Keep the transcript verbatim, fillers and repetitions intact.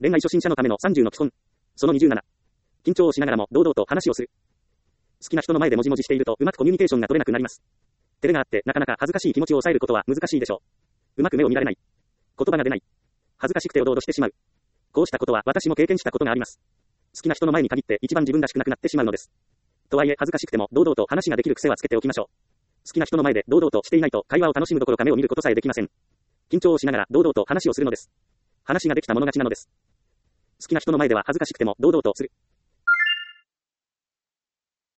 恋愛初心者のためのさんじゅうの基本。そのにじゅうなな。緊張をしながらも堂々と話をする。好きな人の前でもじもじしているとうまくコミュニケーションが取れなくなります。照れがあってなかなか恥ずかしい気持ちを抑えることは難しいでしょう。うまく目を見られない。言葉が出ない。恥ずかしくておどおどしてしまう。こうしたことは私も経験したことがあります。好きな人の前に限って一番自分らしくなくなってしまうのです。とはいえ恥ずかしくても堂々と話ができる癖はつけておきましょう。好きな人の前で堂々としていないと会話を楽しむどころか目を見ることさえできません。緊張をしながら堂々と話をするのです。話ができたもの勝ちなのです。好きな人の前では恥ずかしくても堂々とする。